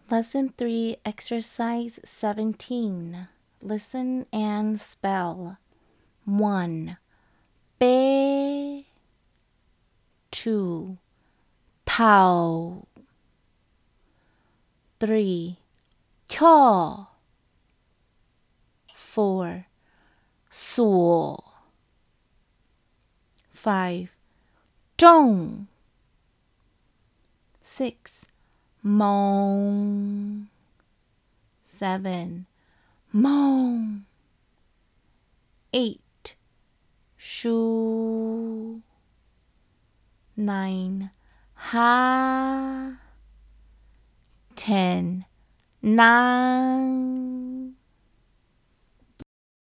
Lesson 3, Exercise 17. Listen and spell. 1. Be. 2. Tao. 3. Kyo. 4. Suo. 5. Zhong. 6. Mong. 7. Mong. 8. Shu. 9. Ha. 10. Nang.